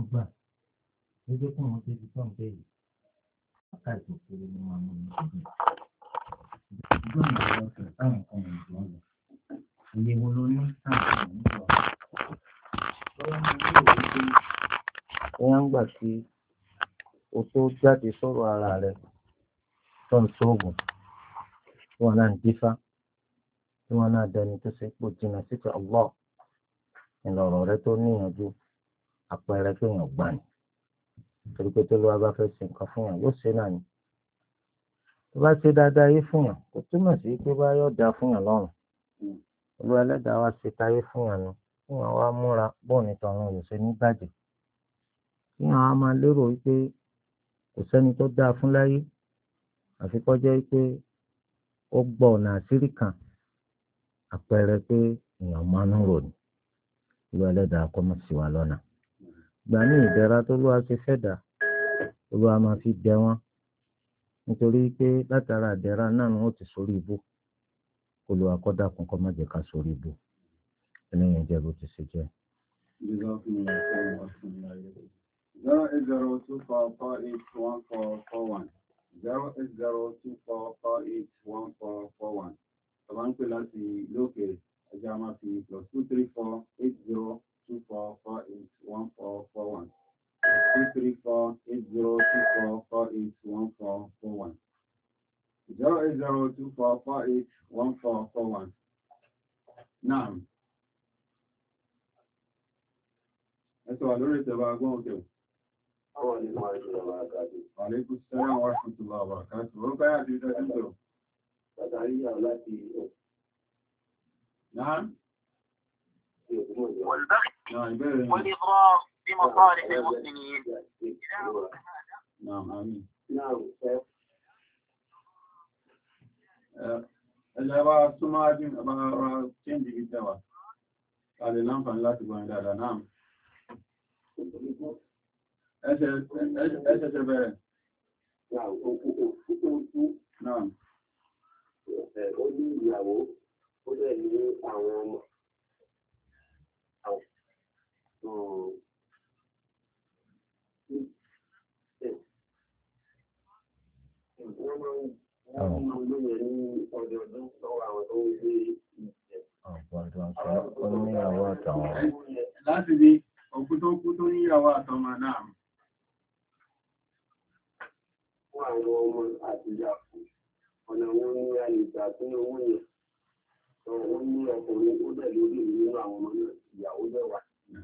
gbà lójú kí wọ́n débi tó ń béèrè àkáàtì òkúrú ni wọ́n mú ní ọdún. ìjọ ìjọba ọ̀sẹ̀ táwọn kan ò jọ lọ iye wo ló ní táwọn kan ò jọ lọ. lọ́wọ́ ní ilé ìwé pé wọ́n ń gbà sí o tó jáde sọ̀rọ̀ ara rẹ̀ tó ń sóògùn tí wọ́n náà ń dífá tí wọ́n náà dẹni tó ṣe pò jìnnà síta Allah ìlọ̀rọ̀ rẹ tó níyànjú àpẹẹrẹ pé èèyàn gbà ní torí pé tó lọ́wọ́ bá fẹ́ ṣe nǹkan fún yàn yóò ṣe náà ni tó bá ṣe dáadáa yé fún yàn kò túmọ̀ sí pé bá yọ̀ dáa fún yàn lọ́rùn olúwa ẹlẹ́dàá wá ṣe táyé fún yàn ni fún yàn wá múra bọ́ọ̀ ní tọ̀run yóò ṣe ní bàjẹ́ fún yàn wá máa lérò wípé kò sẹ́ni tó dáa fún láyé àfi kó jẹ́ wípé ó gbọ́ ọ̀nà àṣírí kan àpẹẹrẹ pé èèyàn máa ń rò ní olúwa ẹlẹ́dàá kọ́ mọ̀ sí wa lọ́nà gbà ní ìdẹ̀ra tó lúwa ṣe fẹ́ dà olúwa máa fi jẹ wọ́n nítorí pé látara ìdẹ̀ra náà ni wọ́n ti sórí ibú olúwa kọ́ dákun kọ́ má jẹ́ ká sórí ibú ẹlẹ́yìn jẹ́ bó ti ṣe jẹ́. 08024481441 08024481441 tọ́ba ń pè láti lókè ẹja máa fi +2348024481441 2348024481441 08024481441. Naam. Ẹ sọ wà lórí ìtẹ̀wà agbọ́n òkè. Àlékún sẹ́wọ̀n wá sí ìtùbà wà káàkiri. Ó báyà bí ìdájú sọ̀rọ̀. Bàtàríyà láti نعم والبغي والإضرار بمصالح المسلمين. نعم آمين. نعم. الأبا السماجين أبا تنجي بالدواء قال الأنفع لا تقول هذا. نعم. إيش شبه؟ نعم. Ó ní ìyàwó, ó dẹ̀ ní àwọn ọmọ. Wọ́n máa ń lóye ní ọdọọdún lọ́wọ́ àwọn tó ń gbé ìjẹ. Ó ní ìyàwó àtàwọn. Láti bí òkú tó ní ìyàwó àtọmọ náà. Fún àwọn ọmọ àti ìyàwó. Ọ̀nà wọn ní àyíká tí owó yẹn wọ́n ní ọkùnrin ó dẹ̀ lórí nínú àwọn ọmọ náà ìyàwó lẹ́wà.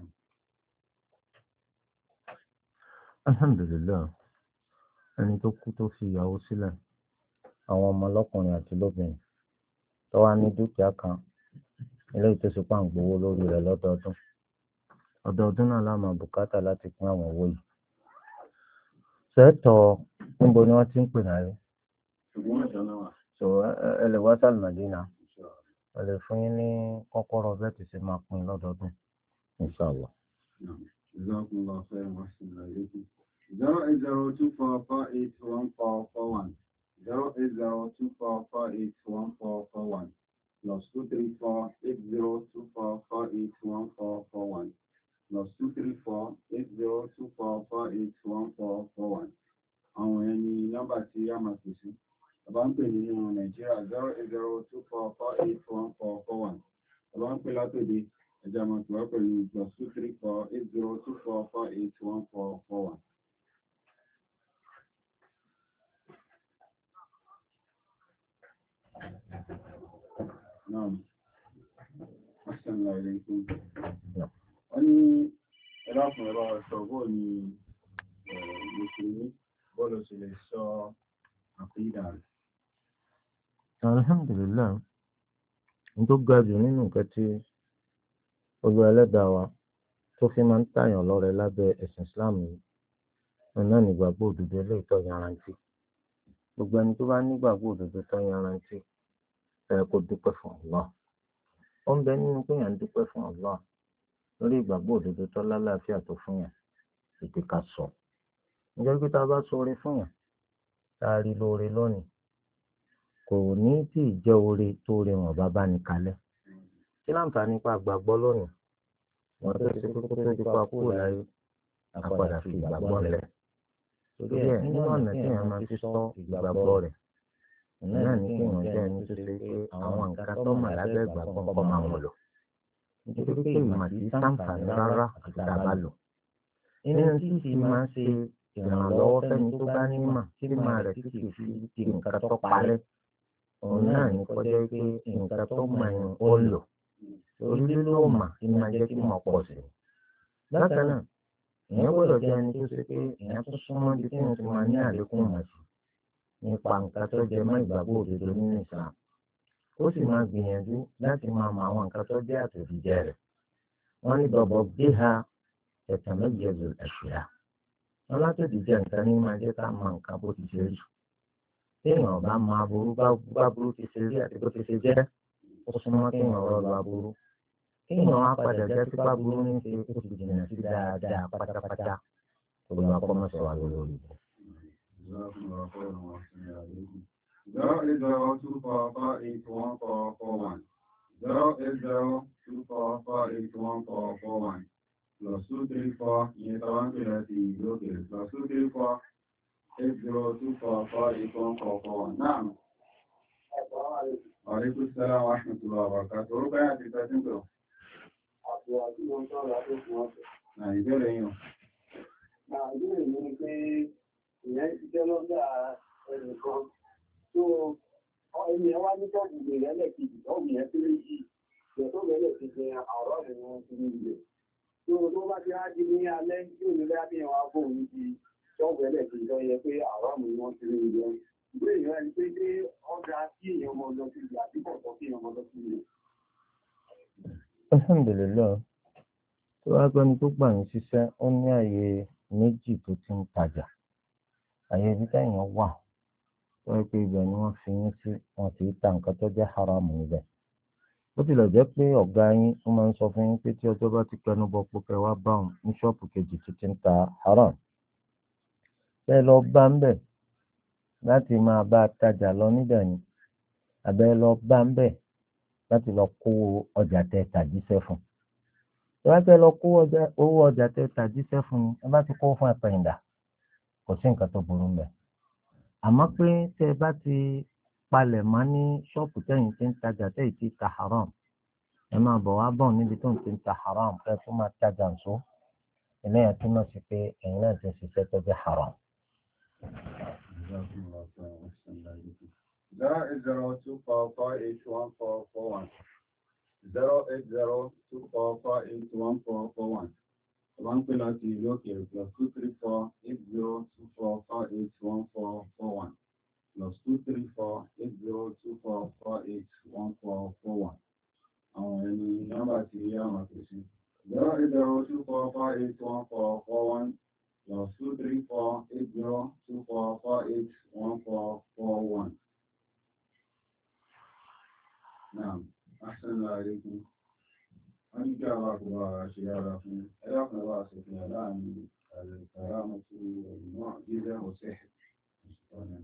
Alhamdulillah ẹni tó kú tó fi ìyàwó sílẹ̀ àwọn ọmọ lọ́kùnrin àti lóbìnrin tó wá ní dúkìá kan eléyìí tó ṣe pàǹgbówó lórí rẹ̀ lọ́dọọdún náà la máa bùkátà láti pín àwọn owó yìí. sẹ́tọ̀ níbo ni wọ́n ti ń pè náà rí? so ẹ lè wá sálì Màdínà ẹ lè fún yín ní kọ́kọ́rọ́ bẹ́ẹ̀ tí ṣe máa pín lọ́dọọdún inshallah. 08024481441 08024481441 +2348024481441 +2348024481441. àwọn ẹni nọ́mbà tí a máa pèsè bàbá ń pè nínú Nàìjíríà 08024481441 bàbá ń pè látòdì ẹjá máa pè wá pẹ̀lú +2348024481441. Naam. Assalamu alaikum. Wọ́n ní ẹlọ́pùn ẹ̀rọ ṣọ̀gbọ́ ni Mùsùlùmí bọ́ọ̀lù sí lè sọ àkídà rẹ̀. Alhamdulillah ní tó ga jù nínú nǹkan tí Olúwa Ẹlẹ́dàá wa tó fi máa ń tàyàn lọ́rẹ lábẹ́ ẹ̀sìn Islam yìí náà nígbàgbọ́ òdodo eléyìí tó yanrantí. Gbogbo ẹni tó bá nígbàgbọ́ òdodo tó yanrantí kó dúpẹ́ fún Allah. Ó ń bẹ nínú pé yàn ń dúpẹ́ fún Allah lórí ìgbàgbọ́ òdodo tó lálàáfíà tó fún yàn ètè ká sọ. Nítorí pé tá a bá sọ oore fún yàn tá a rí lóore lónìí kò ní tí ì jẹ́ oore tó rí wọn bá ní kalẹ̀. Kí láǹfààní pa àgbàgbọ́ lónìí wọ́n tó ṣe kókó tó ti pa kúrò láyé àpàdà fi ìgbàgbọ́ rẹ̀. torí ẹ̀ nínú ọ̀nà tí èèyàn máa fi sọ ìgbàgbọ́ rẹ̀ náà ní kí èèyàn jẹ́ ẹni tó ṣe pé àwọn nǹkan tó mọ̀ lábẹ́ ìgbàgbọ́ kọ́ máa mọ̀ lò. nítorí pé ìmọ̀ sí sàǹfààní rárá àti tá a bá lò. nínú tí sì máa ń ṣe ìrànlọ́wọ́ fẹ́ni tó bá nímọ̀ tí ìmọ̀ rẹ̀ sì kì í fi di nǹkan tó parẹ́. òun náà ní kọjá pé nǹkan tó mọ̀ ẹ̀ ó lò. torí lílo mà kí máa jẹ́ kí mọ̀ pọ̀ sí i. bákan náà èèyàn gbọ́dọ̀ jẹ́ ẹni tó ṣe pé èèyàn tó súnmọ́ ibi tí wọ́n ti máa ní àlékún mọ̀ sí nípa nǹkan tó jẹ mọ́ ìgbàgbọ́ òdodo nínú Islam. ó sì máa gbìyànjú láti máa mọ àwọn nǹkan tó jẹ́ àtòjíjẹ rẹ̀. wọ́n ní bọ̀bọ̀ bí ha ẹ̀tàn méje lò ẹ̀ṣẹ̀ à. wọ́n látòjíjẹ nǹkan ní máa jẹ́ ká mọ nǹkan bó ti ṣe rí. téèyàn bá mọ aburú bá burú ti ṣe rí àti bó ti ṣe jẹ́ ó súnmọ́ kéèyàn rọ́ọ̀lù aburú. kéèyàn á padà jẹ́ sípà burú ní ṣe ó ti jìnnà sí dáadáa pátápátá. olùwàkọ́mọ̀ṣọ́ wà lórí rẹ̀. 08024481441 08024481441 +234 ìyẹn tàwọn pè láti ìlú òkèèrè +2348024481441 náà. Àríkú sára wa ṣùgbọ́n àwàkà tó rúkọ́ yà ti tẹ́sí pẹ̀lú. Ìbéèrè yìí. Ìbéèrè mi ni pé ìyẹn ti jẹ́ lọ́dà ẹnìkan tó ẹni ẹ wá ní tọ́ọ̀bù ìgbèrè ẹlẹ́kejì tọ́ọ̀bù yẹn tó lè yí ìjọ tó bẹ̀rẹ̀ ti jẹ àárọ̀ ni wọ́n ti ní ilẹ̀. tó bá ti á di ní alẹ́ tí ò ní bá bí wọn á bò ní ti tọ́ọ̀bù ẹlẹ́kejì tó yẹ pé àárọ̀ ni wọ́n ti ní ilẹ̀. ìbéèrè yẹn ni pé ṣé ọjà tí èèyàn mọ lọ sí ilẹ̀ àti pọ̀tọ́ kí èèyàn mọ lọ sí ilẹ̀. Alhamdulillah tó wá gbẹ́ni tó gbà yín ṣiṣẹ́ ó ní àyè méjì tó ti ń tajà. àyè ibi táyàn wà tó yẹ pé ibẹ̀ ni wọ́n fi yín sí wọn kì í ta nǹkan tó jẹ́ haram níbẹ̀. bó tilẹ̀ jẹ́ pé ọ̀gá yín ó máa ń sọ fún yín pé tí ọjọ́ bá ti pẹnu bọ pé kẹ́ wá bá òun ní ṣọ́ọ̀pù kejì tó ti ń ta haram. bẹ́ẹ̀ lọ bá ń bẹ̀ láti máa bá a tajà lọ níbẹ̀ ni àbẹ́ lọ bá ń bẹ̀ láti lọ kó ọjà tẹ tàjíṣẹ́ fún. ẹ bá fẹ́ lọ kó owó ọjà tẹ tàjíṣẹ́ fún yín ẹ bá ti kó fún ẹ̀pẹ̀yìndà kò sí nǹkan tó burú ń bẹ̀. àmọ́ pé tẹ́ ẹ bá ti palẹ̀ mọ́ ní ṣọ́ọ̀pù tẹ́yìn tí ń tajà tẹ́yìn tí ta haram ẹ máa bọ̀ wá bọ̀ níbi tó ń ti ń ta haram kẹ́ tó máa tajà ǹṣó eléyà túmọ̀ sí pé ẹ̀yin náà ti ń ṣiṣẹ́ tó jẹ́ haram. 08024481441 08024481441 wọ́n pè láti ìlú òkèèrè +2348024481441 +2348024481441 àwọn ẹni nọ́mbà tí yá wọn kò sí 08024481441 +2348024481441. Naam, assalamu alaikum. wọ́n ní kí àwọn àkùnbà ṣe yára fún ẹlọ́kùnrin wà sí fún ẹ̀lá àmì àrẹ̀kàrà mọ́tò ìmọ̀ jíjẹ́ òṣẹ́ ìṣọ́nà.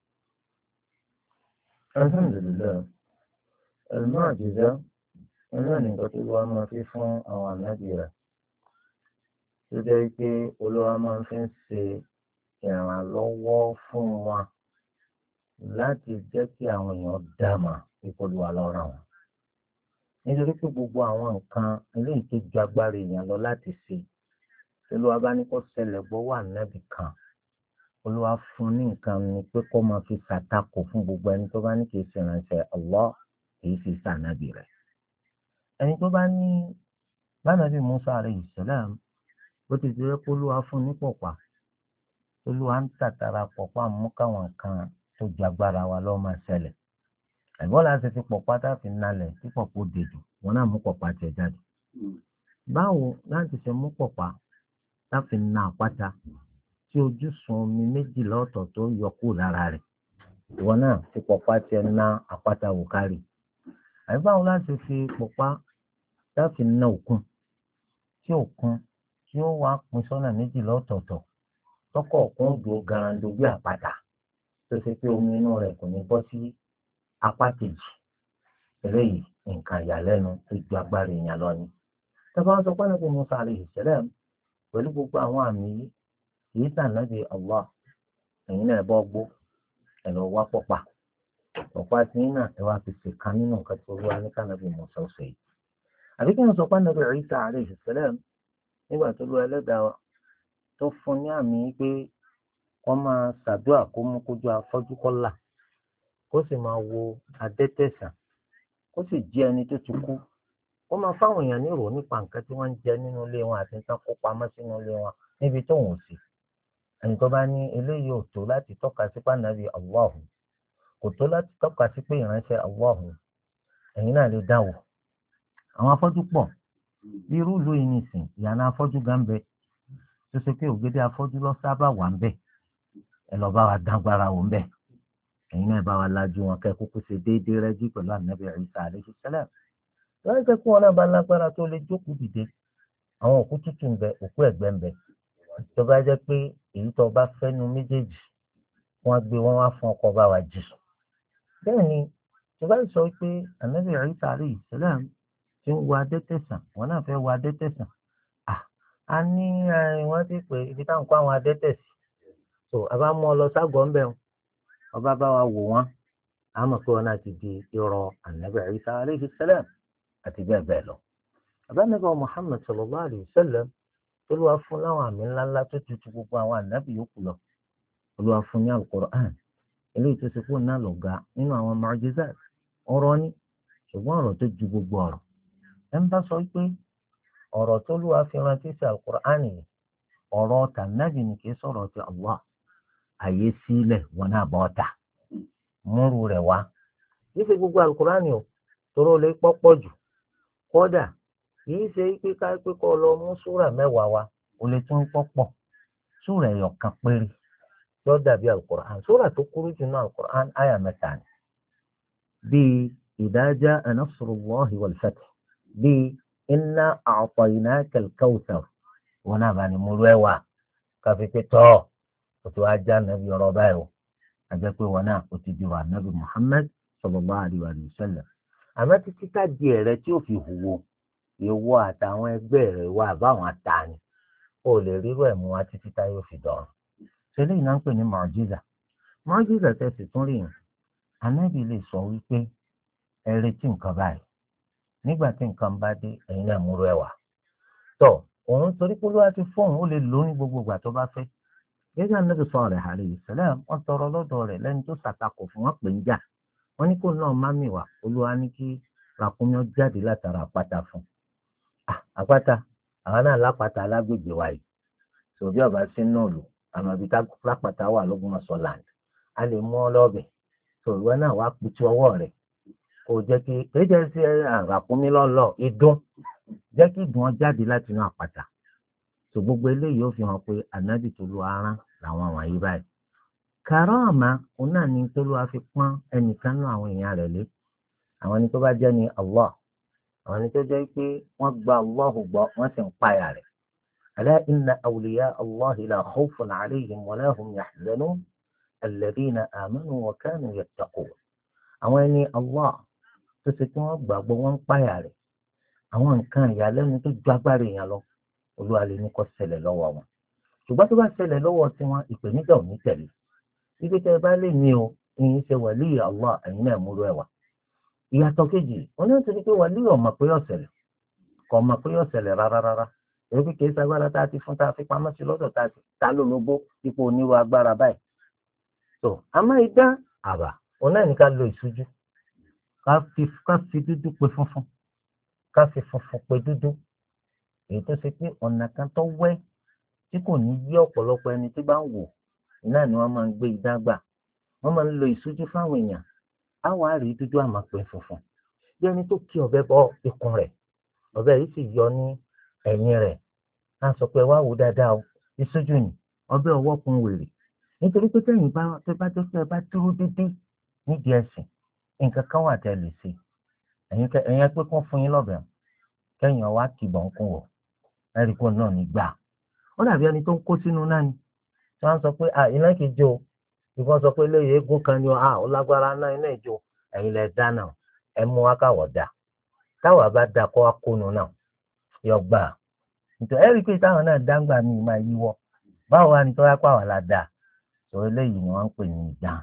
Alhamdulillah al-mu'jiza náà nìkan tó wá máa fi fún àwọn ànábì rẹ̀ tó jẹ́ pé Olúwa máa fi ń ṣe ìrànlọ́wọ́ fún wọn láti jẹ́ kí àwọn èèyàn dàmà ìpolówó lọ́rọ̀ wọn. nítorí pé gbogbo àwọn nǹkan eléyìí tó ju agbára èèyàn lọ láti ṣe Olúwa bá ní kó ṣẹlẹ̀ gbọ́wọ́ ànábì kan Olúwa fún ní nǹkan ni pé kó máa fi ṣàtakò fún gbogbo ẹni tó bá ní kì í ṣe ìránṣẹ́ Allah kì í sì ṣànábì rẹ̀. ẹni tó bá ní bánàbí Musa alayhi salam bó ti jẹ́ pé Olúwa fún ní pọ̀pá Olúwa ń tàtàrà pọ̀pá mú káwọn kan tó ju agbára wa lọ́ọ́ máa ṣẹlẹ̀. ẹ̀gbọ́n láti fi pọ̀pá táfi nalẹ̀ tí pọ̀pá ó dejò wọn náà mú pọ̀pá tiẹ̀ jáde. báwo láti ṣe mú pọ̀pá táfi na àpáta tí ojúsùn omi méjìlá ọ̀tọ̀ tó yọ kúrò lára rẹ̀ ìwọ náà fi pọ̀pá tiẹ̀ na àpáta wò kárì. àbí báwo láti fi pọ̀pá táfi na òkun tí ó wá pín sọ́nà méjìlá ọ̀tọ̀ọ̀tọ̀ tọkọ̀ òkun dùn garando bí àpáta tó ṣe pé omi inú rẹ̀ kò ní bọ́ sí apá kejì. eléyìí nǹkan ìyàlẹ́nu tó ju agbára èèyàn lọ ni. tọ́ba sọ pé nípa Musa alayhi salam pẹ̀lú gbogbo àwọn àmì yìí kìí sànàbí Allah ẹ̀yin náà bọ́ gbó ẹ̀ lọ wá pọ̀pà ọ̀pá tí yín náà ẹ wá fi ṣèkan nínú nǹkan tó wá ní kànábì Mùsá ọ̀sẹ̀ yìí àbí kí wọ́n sọ pé ànábì Ìsá alayhi salam nígbà tó lu ẹlẹ́dàá wa tó fún ní àmì pé wọ́n máa ṣàdúrà kó mú kójú afọ́jú kọ́là kó sì máa wo adẹ́tẹ̀sán kó sì jí ẹni tó ti kú ó máa fáwọn èèyàn nírò nípa nǹkan tí wọ́n ń jẹ nínú ilé wọn àti nǹkan kó pamọ́ sínú ilé wọn níbi tó wọ́n sí ẹni tó bá ní eléyìí ò tó láti tọ́ka sí pànàbí Allahu kò tó láti tọ́ka sí pé ìránṣẹ́ Allahu ẹ̀yin náà lè dáwò àwọn afọ́jú pọ̀ bí irú ìlú yìí nìsín ìyànà afọ́jú gan bẹ tó ṣe pé ògèdè afọ́jú lọ sábà wà ń bẹ ẹ lọ bá wa dágbára wò ń bẹ ẹ̀yin náà bá wa lajú wọn kẹ́ kúkú ṣe déédéé rẹ́jí pẹ̀lú ànábì Ìsá alayhi salam lọ́wọ́ jẹ́ kí wọn náà bá lágbára tó lè jókòó dìde àwọn òkú tútù ń bẹ òkú ẹ̀gbẹ́ ń bẹ tó bá jẹ́ pé èyí tó bá fẹ́nu méjèèjì wọ́n gbé wọn wá fún ọkọ̀ bá wa jì bẹ́ẹ̀ ni tó bá sọ pé ànábì Ìsá alayhi salam tí ń wo adẹ́tẹ̀sán wọn náà fẹ́ wo adẹ́tẹ̀sán a ní wọ́n ti pè ibi táwọn kó àwọn adẹ́tẹ̀sí so a bá mú ọ lọ ságọ́ ńbẹ̀ ọba bá wa wò wọ́n a mọ̀ pé wọn náà ti di irọ́ ànábì Ìsá alayhi salam àti bẹ́ẹ̀ bẹ́ẹ̀ lọ. àbámẹ́bà Muhammad sallallahu alayhi wa sallam olúwa fún láwọn àmì ńláńlá tó tutù gbogbo àwọn ànábì yòókù lọ olúwa fún ní al-Qur'an eléyìí tó ṣe fún náà lọ́gá nínú àwọn mu'jizat ọ̀rọ̀ ni ṣùgbọ́n ọ̀rọ̀ tó ju gbogbo ọ̀rọ̀ ẹ̀ ń bá sọ pé ọ̀rọ̀ tó lúwa fi rántí sí al-Qur'an yìí ọ̀rọ̀ tànàbì ni kì í sọ̀rọ̀ ti Allah àyè sílẹ̀ wọn náà bọ́ ta múrù rẹ̀ wá yìí fi gbogbo al-Qur'an o toró lè pọ́pọ̀ jù kódà kìí ṣe pé ká pé kọ́ lọ mú súrà mẹ́wàá wa ó lè tún pọ́pọ̀ súrà ẹ̀yọ̀ kan péré yóò dàbí al-Qur'an súrà tó kúrú jù náà al-Qur'an àyà mẹ́ta ni bíi idha jaa nasrullahi wal fath bíi inna a'tainaka al-kawthar wọn náà bá ní múlò ẹ̀wà káfí pé tọ́ ó ti wá já nàbí ọ̀rọ̀ báyìí o àjẹ́ pé wọn náà ó ti di wà nàbí Muhammad sallallahu alaihi wa sallam àmọ́ títí ká di ẹ̀rẹ́ tí ó fi hùwò ìwọ àtàwọn ẹgbẹ́ rẹ̀ wà báwọn àtàní ó lè rírọ̀ ẹ̀mú wa títí tá yóò fi dọ̀rùn ṣẹlẹ̀ iná ń pè ní mọ̀ọ́jíza tẹ̀sí tún rí yẹn anábì lè sọ wípé ẹ retí nǹkan báyìí nígbà tí nǹkan bá dé ẹ̀yin náà múrò ẹ̀wà tọ̀ òun torí pé olúwa ti fóun ó lè lò ní gbogbo ìgbà tó bá fẹ́ gẹ́gẹ́ anábì Sálíhù alayhi salam wọ́n tọrọ lọ́dọ̀ rẹ̀ lẹ́ni tó ṣàtakò fún wọn pè ń jà wọ́n ní kó náà má mi wá olúwa ní kí ràkúnmí ó jáde látara àpáta fún àpáta àwọn náà lápáta alágbègbè wa yìí sòbí ọba sí náà lò àmọ́ ibi tá lápáta wà l'Ógbómọ̀ṣọ́ land a lè mú ọ lọ́bẹ̀ sòwúwẹ́ náà wá pitú ọwọ́ rẹ̀ kò jẹ́ kí kéde sí ràkúnmí lọ́lọ́ ìdún jẹ́ kí ìdún ọ jáde láti inú àpáta sò gbogbo eléyìí ó fi hàn pé ànábì tó lu aràn làwọn wọ̀nyí báyìí kàráàmà òun náà ní tó ló wá fi pọ́n ẹnìkan náà àwọn èèyàn rẹ̀ lé àwọn ẹni tó bá jẹ́ ní Allah àwọn ẹni tó jẹ́ pé wọ́n gba Allah gbọ́ wọ́n sì ń páyà rẹ̀ ala inna awliya Allahi la khawfun alayhim wa la hum yahzanun alladhina amanu wa kanu yattaqun àwọn ẹni Allah tó ṣe kí wọ́n gbàgbọ́ wọ́n ń páyà rẹ̀ àwọn nǹkan ìyàlẹ́nu tó ju agbára èèyàn lọ Olúwa lè ní kó ṣẹlẹ̀ lọ́wọ́ wọn ṣùgbọ́n tó bá ṣẹlẹ̀ lọ́wọ́ tiwọn ìpèníjà ò ní tẹ̀lé ibi tẹ́ ẹ bá lè ní o ìyìn ṣe wàlí Allah ẹ̀yin náà múrò ẹ̀wà ìyàtọ̀ kejì wọn ní nítorí pé wàlí ọmọ pé ọ̀sẹ̀lẹ̀ kò mọ̀ pé ọ̀sẹ̀lẹ̀ rárá èyí pé kìí sagbára tá a ti fún tá a fi pamọ́ sí lọ́dọ̀ tá a ti ta lólobó ipò onírú agbára báyìí tó àmọ́ ìdá àbà òun náà ní ká lo ìṣújú ká fi dúdú pe funfun ká fi funfun pe dúdú èyí tó ṣe pé ọ̀nà kan tó wẹ́ tí kò ní yí ọ̀pọ̀lọpọ̀ ẹni tí bá ń wò náà ni wọ́n máa ń gbé idán gbà wọ́n máa ń lo ìṣújú fáwọn èèyàn àwọn àrí dúdú àmọ́ pé funfun bí ẹni tó kí ọ̀bẹ bọ ikùn rẹ̀ ọ̀bẹ yìí sì yọ ní ẹ̀yìn rẹ̀ á sọ pé wá wò dáadáa o ìṣújú ni ọ̀bẹ ọwọ́ kun wèrè nítorí pé tẹ̀yìn bá jẹ́ pé ẹ bá dúró dédé nídìí ẹ̀sìn nǹkan kan wà tẹ́ lè ṣe ẹ̀yin pé kán fún yín lọ́bẹ̀ kẹ́yìn ọwá kìbọ̀ ń kún wọ̀ ẹ̀rí kó náà ní gbà ó dàbí ẹni tó ń kó sínú náà ni tí wọ́n sọ pé iná kìí jó ìbọn sọ pé léyìí eégún kan ni ó lágbára ná iná ìjó ẹ̀yin lẹ dáná ẹ mú wá káwọ̀ dà táwa bá dà kó wá kónú náà yọ gbà nítorí ẹ̀rí pé táwọn náà dáńgbà mi máa yíwọ́ báwo wá ní tó wá pàwọ́ la dà sọ eléyìí ni wọ́n ń pè ní ìjà.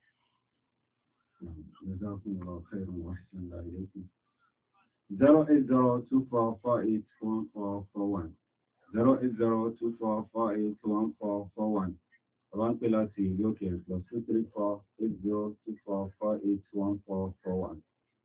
جزاكم الله خيرا وأحسن الله إليكم. 08024481441 08024481441 ọba ń pè láti ìlú òkèèrè +2348024481441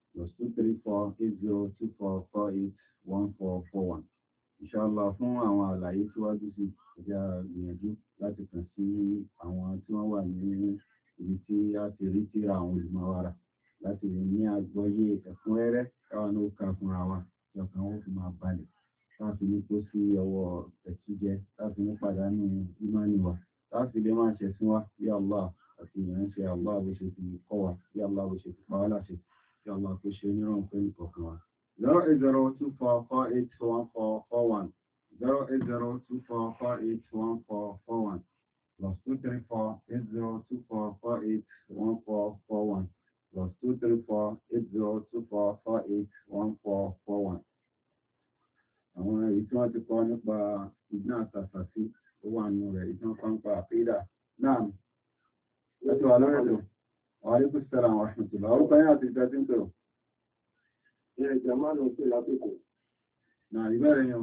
+2348024481441. Inshallah fún àwọn àlàyé síwájú sí ìjà gbìyànjú láti kàn sí àwọn tí wọ́n wà ní ibi tí a ti rí tí àwọn olùmọ̀wára láti lè ní àgbọ́yé ẹ̀kúnrẹ́rẹ́ káwọn ló ka fúnra wa lọ́kàn wọn fi máa balẹ̀ láti ní kó sí ọwọ́ ẹ̀tújẹ láti ní pàdánù ìmánì wa láti lè máa ṣẹ̀sìn wa bí Allah àti ìránṣẹ́ Allah bó ṣe fi kọ́ wa bí Allah bó ṣe fi pa wá láṣẹ bí Allah kó ṣe níràn pé nìkọ̀ọ̀kan wa. 08024481441 08024481441 +2348024481441 +2348024481441. Àwọn èyí tí wọ́n ti kọ́ nípa ìdínà àtàtàsí tó wà nínú rẹ̀ ìtàn kan pa àpédà náà lẹ́tọ̀ alọ́rẹ̀lẹ̀ wàhálẹ́kùn sẹ́ra àwọn àṣùntìlá orúkọ yẹn àti ìjọ tí ń pẹ̀rọ. Ẹ̀jẹ̀ máa lọ sí lápẹ́kọ̀ọ́. Náà ìbẹ̀rẹ̀ yẹn.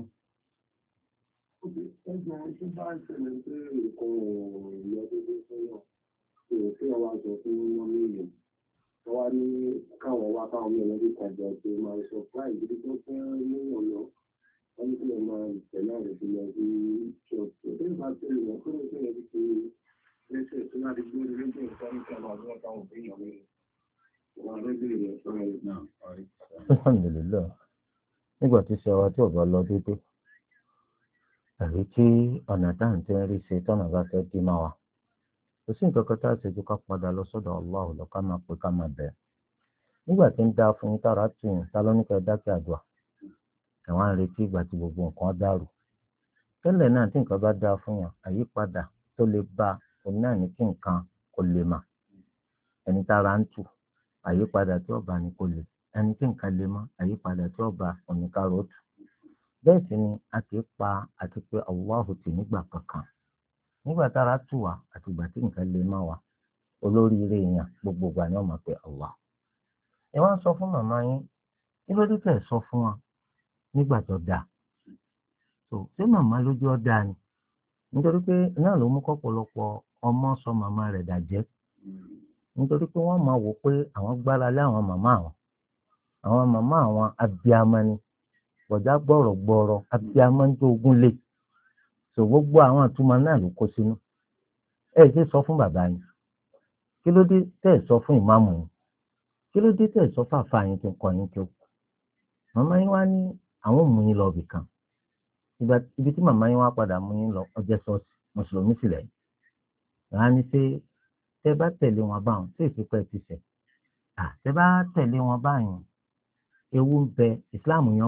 Ẹgbẹ́ tó bá ń ṣẹlẹ̀ pé nǹkan ìyọ́dúnrún sọ́yọ̀ tó tí wọ́n wá sọ fún wọn mílíọ̀nù. Wọ́n wá ní káwọn wá káwọn mẹ́rin ní ìtajà tó máa sọ fáì gidi tó fẹ́ ní ọ̀nà. Wọ́n ní kí wọ́n máa tẹ̀lé àrẹ̀ tó lọ sí ṣọ́ọ̀tù. Tó bá tẹ̀lé wọn kó ló tẹ̀lé ti lẹ́sẹ̀ tó láti gbé lójú ìfọ́ ní kí wọ́n máa táwọn òfin yàn mí. Wọ́n á lẹ́gbẹ̀ẹ́ rẹ̀ fún ẹ̀ náà. Alhamdulillah nígbà tí ṣe ọwọ́ tí ò bá lọ dédé àbí tí ọ̀nà táwọn tí ń rí ṣe tọ́nà bá fẹ́ dí máa wà kò sí nǹkan kan tá a ṣe ju ká padà lọ sọ́dọ̀ Allah lọ ká máa pè ká máa bẹ̀. Nígbà tí ń dá fún yín tára tù yín ta ló ní ká dákẹ́ àdúrà àwọn àrètí ìgbà tí gbogbo nǹkan dàrú tẹ́lẹ̀ náà tí nǹkan bá dá fún yàn àyípadà tó lè bá òun náà ní kí nǹkan kò lè mà ẹni tára ń tù àyípadà tí ọba ní kò lè ẹni tí nǹkan lè mọ àyípadà tí ọba oníkàrò tù bẹ́ẹ̀ sì ni a kì í pa àti pé Allahu tì nígbà kankan nígbà tára tù wá àti ìgbà tí nǹkan lè má wá olóríire èèyàn gbogbo ìgbà ni wọ́n máa pe Allah. Ẹ wá ń sọ fún màmá yín kí ló dé tẹ̀ sọ fún wa nígbà tó dáa so ṣé màmá lójú ọ dáa ni nítorí pé náà ló mú kọ́pọ̀lọpọ̀ ọmọ sọ màmá rẹ̀ dàjẹ́ nítorí pé wọ́n máa wò pé àwọn gbára lé àwọn màmá àwọn abiyamọ ni bọ̀dá gbọ̀rọ̀gbọ̀rọ̀ abiyamọ ń tó ogún lé so gbogbo àwọn àtúmọ̀ náà ló kó sínú ẹ ṣe sọ fún bàbá yín kí ló dé tẹ́ ẹ sọ fún ìmáàmù yín kí ló dé tẹ́ ẹ sọ fàfà yín tó kọ yín tó màmá yín wá ní àwọn ò mú yín lọ ibìkan ibi tí màmá yín wá padà mú yín lọ ọjọ́ ṣọ́ọ̀ṣì mùsùlùmí sílẹ̀ rà ní ṣe tẹ́ bá tẹ̀lé wọn báwọn tí ìfipẹ́ ti ṣẹ̀ tẹ́ bá tẹ̀lé wọn báyìí ewu ń bẹ ìsìláàmù yẹn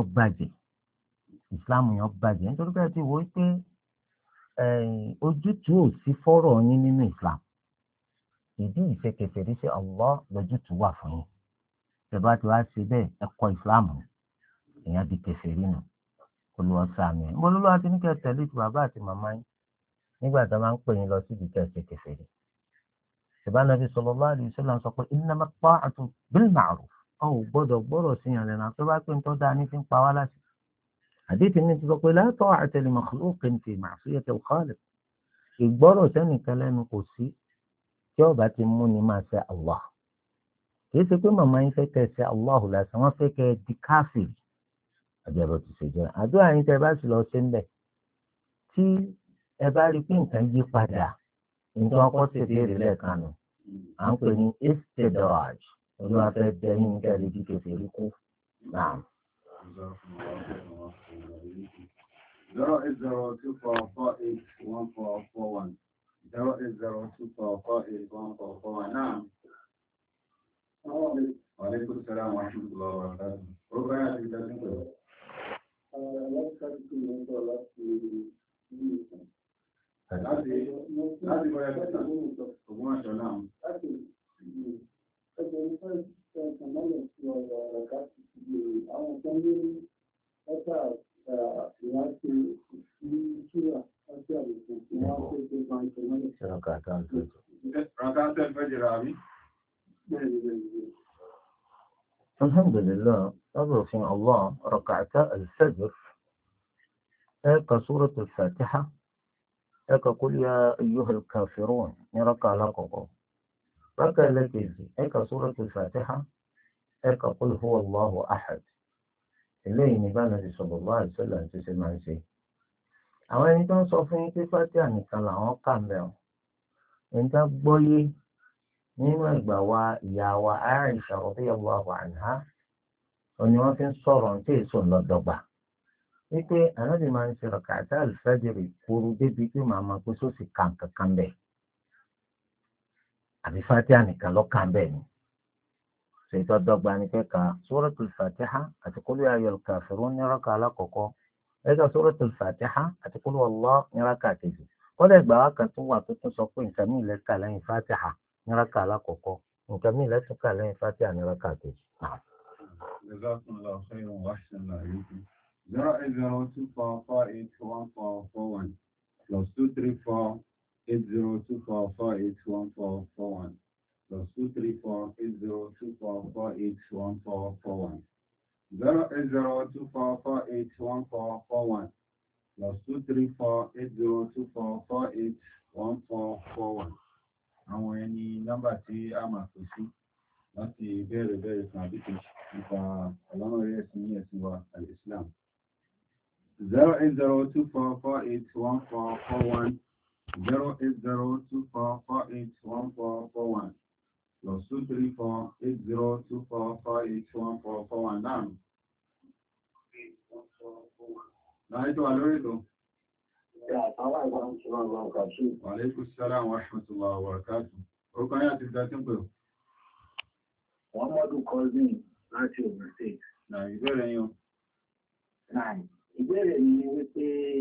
bàjẹ́ nítorí pé ẹ ti wò ó pé ojútùú ò sí fọ́rọ̀ yín nínú ìsìláàmù ìdí ìfẹkẹfẹrí sí Allah lójútùú wà fún yín tẹ́ bá ti wá ṣe bẹ́ẹ̀ ẹ kọ̀ ìsìláàmù èèyàn di kèfèrí nù olùwọ́sàmì mo lọ́lọ́ àti ní kẹ́ tẹ̀lé ti bàbá àti màmá yín nígbà tí wọ́n máa ń pè yín lọ síbi kẹ́ kèfèrí ìbáná Nabi sallallahu alaihi wasallam sọ pé innama ta'atu bil ma'ruf ọ̀ gbọ́dọ̀ sí yàn lẹ́nu àti bá pé ń tọ́ da ní fi ń pa wá láti. àdéhùn mi ti sọ pé la ta'ata li makhluqin fi ma'siyati al-khaliq ìgbọ́rọ̀ sẹ́nìkan lẹ́nu kò sí tí ọba ti mú ni máa ṣe Allah kì í ṣe pé màmá yín fẹ́ kẹ́ ẹ ṣe Allah lásán wọ́n fẹ́ kẹ́ ẹ di káfíìrì àjẹbọ ti ṣe jẹ àdúrà yín tẹ́ bá sì lọ ṣe ń bẹ̀ tí ẹ bá rí pé nǹkan yí padà nǹkan ọkọ ti béèrè lẹ́ẹ̀kan nù à ń pè ní istidraj olúwa fẹ́ bẹ ní kẹ́rì bí kẹfẹ́ kú náà. 08024481441 08024481441 náà. Wàlékún sẹ́lá àwọn aṣíkùlọ ọ̀rọ̀ àtàrí. Orúkọ yà ti jẹ́ nígbà. Láti bọ́yá títà, ògùn àṣọ náà. Ẹgbẹ̀rún fẹ́ ìṣẹ̀lẹ̀ sí ọ̀rọ̀ ọ̀gá ti fi àwọn ọ̀gá ní ọ́tà ìwà ṣe ìṣúra àti àbùkù ìwà ṣe tó máa ń tẹ̀lé. Rakatul Fajr àbí? الحمد لله أظهر في الله ركعتا الفجر هيك سورة الفاتحة هيك قل يا أيها الكافرون ركع لكم ركع التي هيك سورة الفاتحة هيك قل هو الله أحد اللي نبان النبي صلى الله عليه وسلم تسمع شيء àwọn ẹni tó ń sọ fún yín pé fatia nìkan làwọn kà ń bẹ̀ ọ́ ẹni tó gbọ́yé nínú ìgbà wa ìyá wa Aisha radiyallahu anha òní wọ́n fi ń sọ̀rọ̀ ní èso ńlọ́dọ̀gba wípé ànábì máa ń ṣe rak'ata al-fajr kúrú débi pé màá máa pé sósì kankan bẹ̀ àbí fatia nìkan lọ́ kàn bẹ̀ ni ṣètò ọ̀dọ́gba ni kẹ́ka suratul fatiha àti qul ya ayyuhal kafirun ní rákà alákọ̀ọ́kọ́ ẹ̀ka suratul fatiha àti qul huwallahu ní rákà kejì kọ́dà ìgbà wa kan tún wà tó tún sọ pé nǹkan mí lẹ́ka lẹ́yìn fatiha ní rákà alákọ̀ọ́kọ́ nǹkan mí lẹ́ka lẹ́yìn fatiha ní rákà kejì. Jazakumullahu khairan wa ahsana ilaykum. 08024481441 +2348024481441 +2348024481441 08024481441 +2348024481441. Àwọn ẹni nọ́mbà tí a máa pè sí láti bẹ̀rẹ̀ fún àbíkè nípa ọlọ́run rẹ̀ sí ní ẹ̀sìn wa al-Islam. 08024481441 08024481441 +2348024481441 náà. Láyé tó wà lórí ètò. Wa alaykum salaam wa rahmatullahi wa barakatuh. Orúkọ yẹn àti ìdá tí ń pè ó. Muhammadu Kọ́sìn láti Ogun State. Ìbéèrè yín. Ìbéèrè mi ni wípé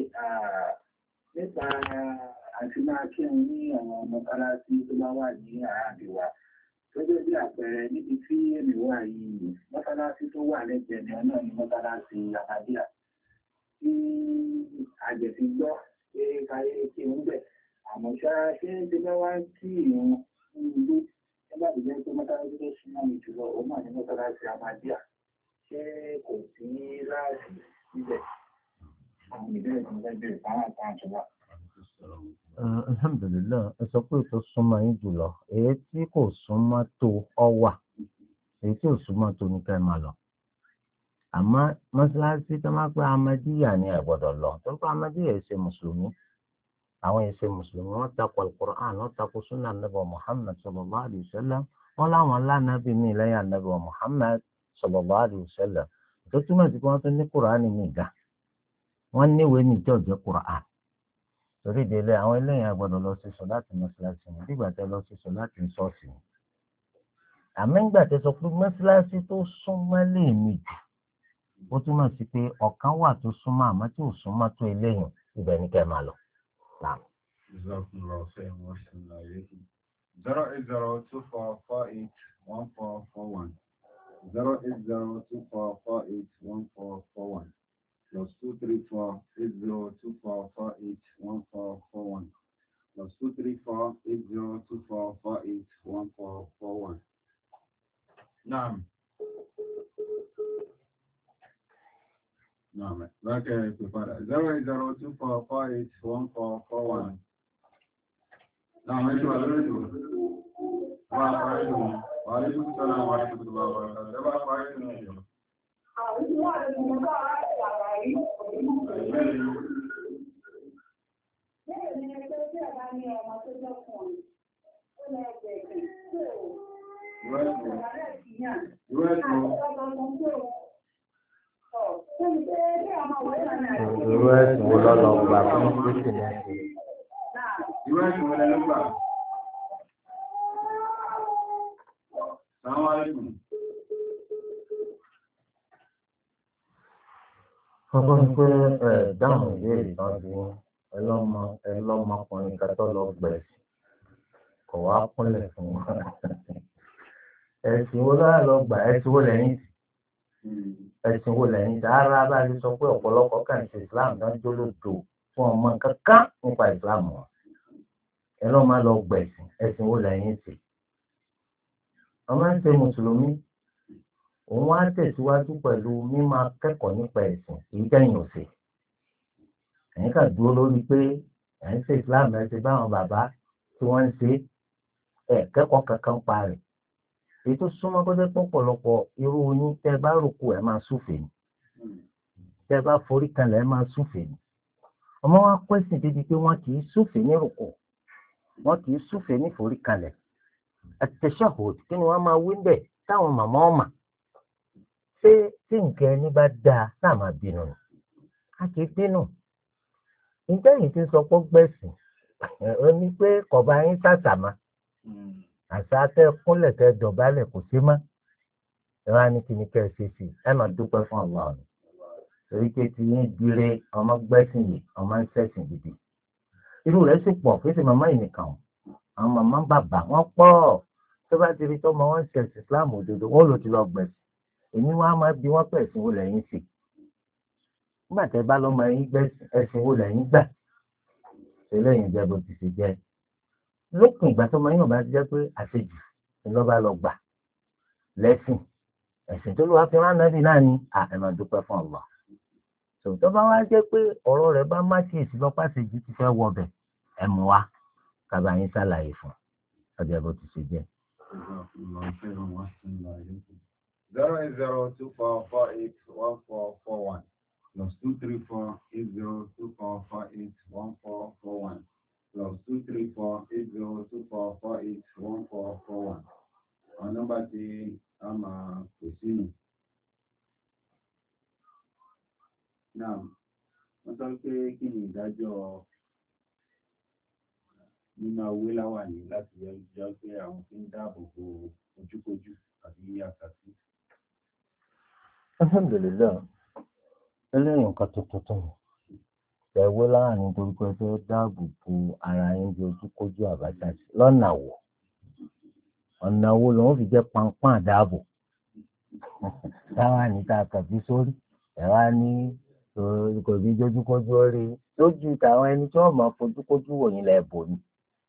nípa àti máa kírun ní àwọn mọ́sálásí tó bá wà ní àràbíwá. Gẹ́gẹ́ bí àpẹẹrẹ níbi tí èmi wà yìí, mọ́sálásí tó wà lẹ́gbẹ̀ẹ́ ni ọ̀nà ní mọ́sálásí Ahmadiyya. Tí àjẹ̀sí gbọ́ pé káyé kí ń bẹ̀. Àmọ́ ṣá ṣé ti bá wá kí ìrun ní ilé nígbà tó jẹ́ pé mọ́sálásí tó súnmọ́ mi jùlọ òun náà ní mọ́sálásí Ahmadiyya. Ṣé kò sí láàṣì síbẹ̀? Àwọn ìbéèrè tó ń bẹ̀rẹ̀ fáwọn àkáǹtì wa. Alhamdulillah ẹ sọ pé ètò súnmọ́ yín jùlọ èyí tí kò súnmọ́ tó ọ wà èyí tí ò súnmọ́ tó ní ká ẹ máa lọ. Àmọ́ mọ́sálásí tó máa pẹ́ Ahmadiyya ni ẹ gbọ́dọ̀ lọ torí pé Ahmadiyya ẹ̀ ṣe mùsùlùmí àwọn ẹ̀ ṣe mùsùlùmí wọ́n takò al-Qur'an wọ́n takò sunnah Ànábì Muhammad sallallahu alayhi wa sallam wọ́n láwọn lánàbí mi lẹ́yìn Ànábì Muhammad sallallahu alayhi wa sallam tó túmọ̀ sí pé wọ́n tún ní Qur'an mi ga wọ́n níwèé ní ìjọ jẹ́ Qur'an torí délé àwọn eléyàn gbọ́dọ̀ lọ sí sọ̀láàtì mọ́sálásí ní nígbà tẹ́ lọ sí sọ̀láàtì ṣọ́ọ̀ṣì ní. àmọ́ nígbà tẹ́ sọ pé mọ́sálásí tó súnmọ́ lè mí jù ó túmọ̀ sí pé ọ̀kan wà tó súnmọ́ àmọ́ tí ò súnmọ́ tó eléyàn ibẹ̀ ní kẹ́ máa lọ. 08024481441 08024481441 +2348024481441 +2348024481441. Naam. Naam. Bákẹ́ ìpèpadà 08024481441. Naam, ẹjọ́ àlọ́rẹ́jọ́. Wà á parí ìwọ̀n. Wà á lè kú sọ́lá wà á ṣe kúrò bàbá rẹ̀. Ẹ bá parí ìwọ̀n ìjọ. Irú ẹ̀sìn wo lọ́lọ́ gbà fún Kristi náà? Irú ẹ̀sìn wo lọ́lọ́ gbà? Assalamu alaikum. Ọgbọ́n pé dáhùn ìbéèrè kan sí ẹlọ́mọkùnrin kẹtọ́ lọ gbẹ̀sì kò wá kúnlẹ̀ fún wọn. Ẹ̀sìn wo lára lọ gbà ẹ̀sìn wo lẹ́yìn ẹ̀sìn wo lẹ́yìn sáárá bá lè sọ pé ọ̀pọ̀lọpọ̀ kàn sí Islam dájọ́ lòdò fún ọmọ kankan nípa Islam wọn ẹ lọ́ọ́ máa lọ gbẹ̀sìn ẹ̀sìn wo lẹ́yìn sí. ọmọ ń ṣe mùsùlùmí òun á tẹ̀síwájú pẹ̀lú mímọ̀ akẹ́kọ̀ọ́ nípa ẹ̀sìn èyí tẹ̀yìn òsè ẹ̀yìn kà dúró lórí pé ẹ̀ ń ṣe Islam ẹ̀ ṣe báwọn bàbá tí wọ́n ń ṣe kẹ́kọ̀ọ́ kankan pa rẹ̀ èyí tó súnmọ́ kó jẹ́ pọ̀pọ̀lọpọ̀ irú yín tẹ́ bá rúkú ẹ̀ máa súfèé ni tẹ́ bá forí kanlẹ̀ ẹ̀ máa súfèé ni ọmọ wa kwẹ́sìn débi pé wọ́n kì í súfèé ní rúkú wọ́n kì í súfèé ní forí kanlẹ̀ at-tashahhud kí ni wọ́n máa wí bẹ́ẹ̀ táwọn màmá ọ̀mà ṣé tí nǹkan ẹni bá dáa sáà máa bínú ni a kì í bínú nígbà yìí ti sọ pé gbẹ̀sìn ó ní pé kọ̀ọ̀bá yín sàṣàmà àṣà tẹ kúnlẹ̀ tẹ dọ̀bálẹ̀ kò sí mọ́ ẹ wá ní kíni kẹ́ ẹ ṣe sí ẹ máa dúpẹ́ fún Allah ọ̀nà torí pé ti yín dire ọmọ gbẹ́sìn yìí ọmọ ń ṣẹ̀sìn gidi irú rẹ̀ sì pọ̀ fún ìsìn màmá yìí nìkan àwọn màmá bàbá wọn pọ̀ tó bá ti rí tọ́mọ wọn ṣẹ̀sìn Islam òdodo wọn ló ti lọ gbẹ̀sìn èmi wá máa bí wọ́n pẹ̀ ẹ̀sìn wo lẹ́yìn sí nígbà tẹ bá lọ́mọ yín gbẹ̀sìn ẹ̀sìn wo lẹ́yìn gbà ṣe lẹ́yìn jẹ́ bó ti ṣe jẹ́ lópin ìgbà tó máa yàn bá jẹ́ pé àṣejù ńlọ́ba lọ gbà lẹ́sìn ẹ̀sìn tó ló wá fi rán nábì náà ni ẹ máa dúpẹ́ fún Allah tó bá wá jẹ́ pé ọ̀rọ̀ rẹ̀ bá má kíyèsí lọ́pàá àṣejù ti fẹ́ wọ bẹ̀ ẹ mú wa kábà yín ṣàlàyé fún ọjọ́ bó ti ṣe jẹ́. 08024481441 +2348024481441 +2348024481441 àwọn nọ́mbà tí a máa pè sí nù. Náà wọ́n sọ pé kí ni ìdájọ́ nínú awé láwàní láti yọ pé àwọn tí ń dáàbò bo ojúkójú àbí àtàkì. Alhamdulillah eléyìí nǹkan tuntun tó ní ẹ̀wé láàrin nítorí pé tó dáàbò bo ara yín bí ojúkójú àbájá sí lọ́nà wò ọ̀nà wo lòun fi jẹ́ pàǹpàǹ àdáàbò táwa ní ká kàbí sórí ẹ̀wá ní kò ní jójúkójú rí lójú táwọn ẹni tí wọ́n máa fojúkójú wò yín lẹ́ẹ̀bù ni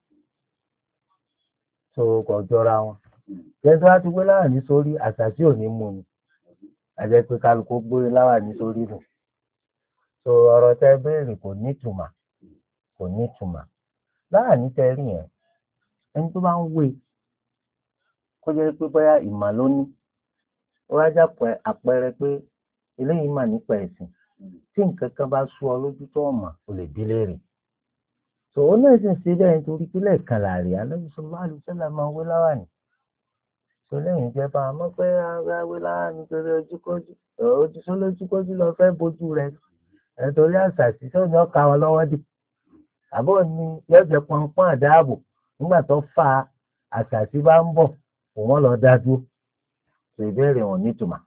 tó kọ jọra wọn jẹ́sọ́ á ti gbé láwàní sórí àṣàṣì ò ní mú ni àjẹ́ pé kálukú gbé láwàní sórí nù tó ọ̀rọ̀ tẹ́ béèrè kò ní ìtumọ̀ láwàní tẹ́ rí yẹn ẹni tó bá ń wé kó jẹ́ pé bóyá ìmọ̀ ló ní ó wá jápọ̀ àpẹẹrẹ pé eléyìí mà nípa ẹ̀sìn tí nǹkan kan bá sú ọ lójú tó ọ̀mà o lè bí léèrè tó ó náà sì ń ṣe bẹ́ẹ̀ nítorí pé lẹ́ẹ̀kan láàrin Ànábì sallallahu alaihi wasallam máa wé láwàní tó lẹ́yìn jẹ́ bá a mọ̀ pé wé láwàní torí ojúkójú lọ fẹ́ bójú rẹ̀ nítorí àṣà àṣìṣe òní ọkà wọn lọ́wọ́ dì àbọ̀ ni yóò jẹ́ pọnpọ́n àdáàbò nígbà tó fa àṣà tí bá ń bọ̀ òun lọ dá dúró tó ìbéèrè wọn nítumọ̀.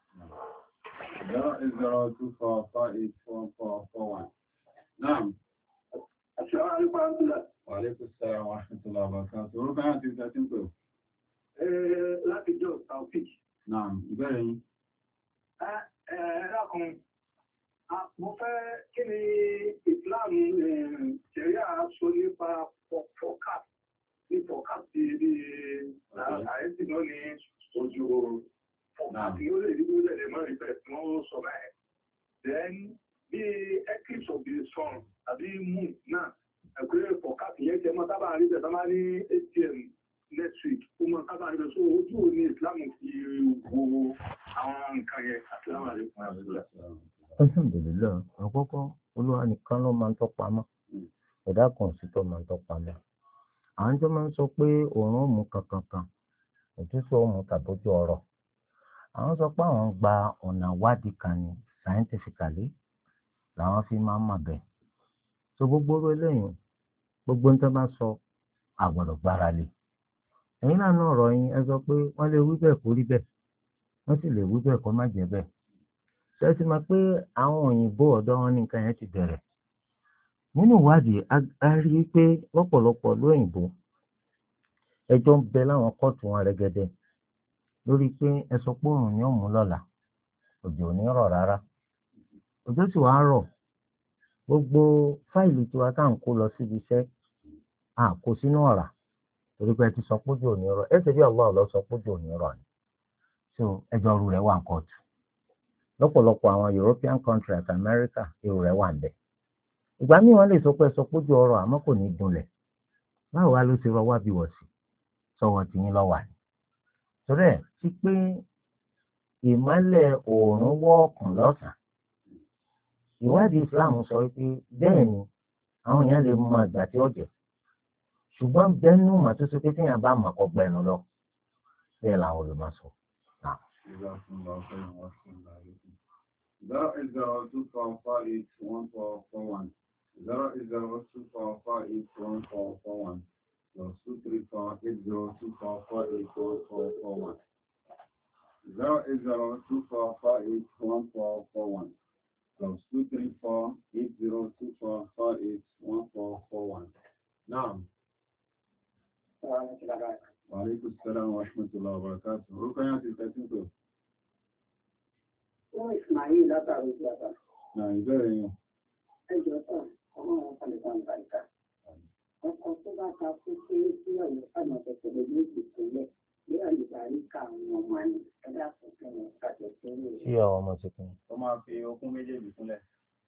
08024481441 Naam. Assalamu alaikum. Wa alaikum assalam wa rahmatullahi wa barakatuh. Orúkọ yẹn ti ń tẹ́tí ń pè ó. Láti jọ Taofik. Naam, ìbéèrè yín. Ẹ̀ẹ́dàkùn, mo fẹ́ kí ni Islam ṣẹ̀ríà sọ nípa forecast ní forecast ti rí àyẹ́sì náà ní ojú forecast yóò lè rí lórí ẹ̀lẹ́mọ́ ìfẹ́ tí wọ́n sọ báyìí. Then bí eclipse of the sun àbí moon náà ẹ̀kúrẹ́ forecast yẹn jẹ́ mọ́ sábà rí bẹ̀ sábà ní ATM next week ó mọ́ sábà rí bẹ̀ so ojú ò ní Islam fi wo àwọn nǹkan yẹn àti láwọn àlékún àbúrò. Alhamdulillah àkọ́kọ́ olúwa nìkan ló máa ń tọ́pa mọ́ ẹ̀dá kan sì tó máa ń tọ́pa mọ́ àwọn tó máa ń sọ pé òórùn mú kankan òtútù ọmọ tàbójú ọ̀rọ̀ àwọn sọ pé àwọn gba ọ̀nà ìwádìí kan ní scientifically làwọn fi máa ń mọ̀ bẹ́ẹ̀ so gbogbo eléyìí gbogbo ń tẹ́ bá sọ àgbọ̀dọ̀ gbára lé ẹ̀yin náà náà ọ̀rọ̀ yín ẹ sọ pé wọ́n lè wí bẹ́ẹ̀ kó rí bẹ́ẹ̀ wọ́n sì lè wí bẹ́ẹ̀ kó má jẹ́ bẹ́ẹ̀ ṣẹ́sí máa pé àwọn òyìnbó ọ̀dọ́ wọn ní nǹkan yẹn ti bẹ̀rẹ̀ nínú ìwádìí a rí i pé lọ́pọ̀lọpọ̀ lóyìnbó ẹjọ́ ń bẹ láwọn kóòtù wọn rẹ́gẹ́dẹ́ lórí pé ẹ sọ pé òrùn ni ó mú lọ́la òjò ò ní rọ̀ rárá. Òjò sì wá rọ̀, gbogbo fáìlì tiwa tá à ń kó lọ síbi iṣẹ́ à kó sínú ọ̀rá torí pé ẹ ti sọ pé òjò ò ní rọ̀, ẹ ṣe bí Allah ló sọ pé òjò ò ní rọ̀ ni. So ẹjọ́ ru rẹ̀ wà ń kọ́ọ̀tù. Lọ́pọ̀lọpọ̀ àwọn European country àti America irú rẹ̀ wà ń bẹ̀. Ìgbà míì wọ́n lè sọ pé ẹ sọ pé òjò ọ̀rọ̀ àmọ́ kò ní dunlẹ̀. Báwo wá ló ṣe rọ wá bí wọ̀ sí sọ̀wọ́ tìyín lọ́wọ́ àná. Torí ẹ̀ sí pé ìmọ́lẹ̀ oòrùn wọ́ọ̀kùn lọ́sàn-án. Ìwádìí Islam sọ pé bẹ́ẹ̀ ni àwọn èèyàn lè mọ ìgbà tí ó jẹ́. Ṣùgbọ́n bẹ́ẹ̀nù mà tó ṣe pé téèyàn bá mọ̀ kọ́ gbẹ̀nu lọ. Bẹ́ẹ̀ làwọn olùmọ̀ sọ. 08024581441 08024581441 +2348024484441 08024581441 +2348024481441. Naam. Wa alaikum salam wa rahmatullahi wa barakatuh. Orúkọ yẹn ti tẹ́tí tó. Wọ́n Ismail látàrí ìjọba. Náà ìbẹ̀rẹ̀ yẹn. Ẹjọ́ tán, ọmọ wọn kan lè bá ń bàríkà. Ọkọ̀ tó bá ta fún pé tí ọ̀yọ́ sàmọ̀ tẹ̀sẹ̀ lè ní ìpínlẹ̀ bí àlùbáríkà àwọn ọmọ àná ẹ̀dá àkọ́kọ́ wọn kàtẹ́ tó ń lò. Ṣé àwọn ọmọ tuntun? Ó máa fi okùn méjèèjì fúnlẹ̀.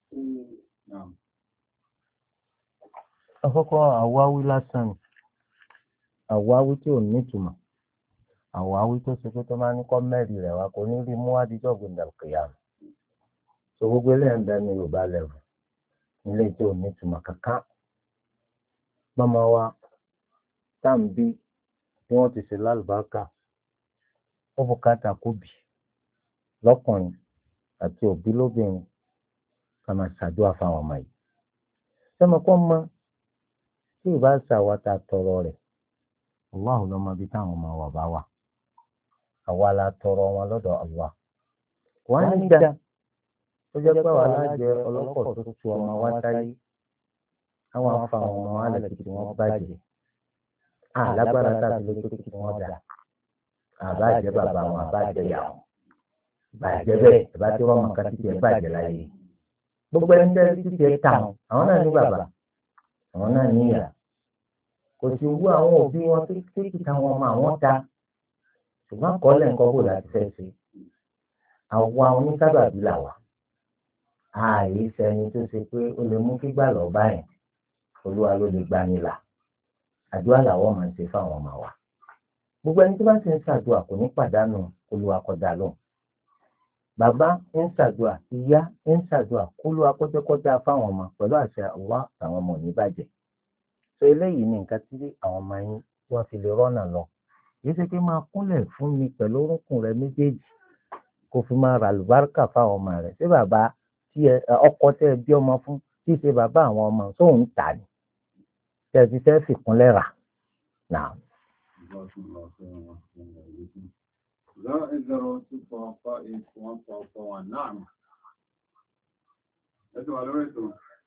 Àkọ́kọ́ àwáwí lásán ni. Àwáwí tí ò ní ìtumọ̀. Àwáwí tó ṣe pé tó máa ní kọ́ mẹ́rin rẹ̀ wá kò ní rí mú àdíjọ́ gbìndàkìyà. So gbogbo eléyàn ń bẹ ní Yorùbá lẹ́vù nílé tí ò ní ìtumọ̀ kankan. Mọ́mọ wa táǹbí tí wọ́n ti ṣe lálùbáríkà ó bùkátà kóbì lọ́kùnrin àti òbí lóbìnrin ká máa ṣàdúrà fáwọn ọmọ yìí. Sọ́mọ kọ́ mọ tí ìbá ṣàwátà tọrọ rẹ̀ Allah ló mọ ibi táwọn ọmọ wa bá wà. Àwa la tọrọ wọn lọ́dọ̀ Allah. Wọ́n á ní dá ó jẹ́ pé wà lájẹ ọlọ́pọ̀ tó tu ọmọ wa táyé. Àwọn afa àwọn ọmọ wa lẹ́kìtì tí wọ́n bàjẹ́. Àlágbára tàbí ló pé kí wọ́n dà. Àbájẹ́ bàbá wọn àbájẹ́ ìyá wọn. Bàjẹ́ bẹ́ẹ̀ ìbá tí wọ́n mọ̀ ká títí ẹ̀ bàjẹ́ láyé. Gbogbo ẹni tẹ́lẹ̀ títí ẹ̀ tà wọn, àwọn náà ní bàbá, àwọn náà ní ìyá. Kò sí wú àwọn òbí wọn kékeré táwọn ọmọ àwọn ta. Ṣùgbọ́n kọ́lẹ̀ nǹkan bò láti fẹ́ ṣe. Àwa oníkábàbí làwà. Ààyè sẹ́ni tó ṣe pé ó lè mú kígbà lọ báyìí. Olúwa ló lè gbani là. Àdúrà làwọn máa ń ṣe fáwọn ọmọ wa. Gbogbo ẹni tó bá ti ń ṣàdúrà kò ní pàdánù Olúwa kódà lóhùn. Bàbá ń ṣàdúrà, ìyá ń ṣàdúrà, Olúwa kọ́jọ́kọ́já fáwọn ọmọ pẹ̀lú àṣẹ Allah àwọn ọmọ ò ní bàjẹ́. So eléyìí ni nǹkan tí àwọn ọmọ yín wọ́n fi lè rọ́nà lọ. Yìí ṣe pé máa kúnlẹ̀ fún mi pẹ̀lú orúnkún rẹ méjèèjì kó fi máa ra àlùbáríkà fáwọn ọmọ rẹ̀. Ṣé bàbá tí ọkọ tẹ́ ẹ bí ọmọ fún tí ṣe bàbá àwọn ọmọ sóun ń tà ní? Tẹ́ ẹ ti fẹ́ fìkúnlẹ̀ rà náà. 08024581441. Naam. Ẹ̀sùn àlọ́rẹ̀tò.